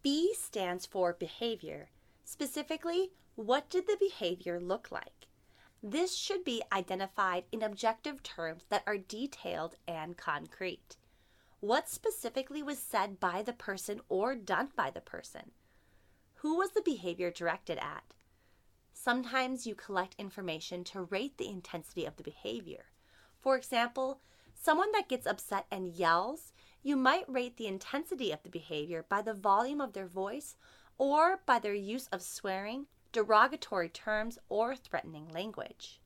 B stands for behavior. Specifically, what did the behavior look like? This should be identified in objective terms that are detailed and concrete. What specifically was said by the person or done by the person? Who was the behavior directed at? Sometimes you collect information to rate the intensity of the behavior. For example, someone that gets upset and yells, you might rate the intensity of the behavior by the volume of their voice or by their use of swearing, derogatory terms, or threatening language.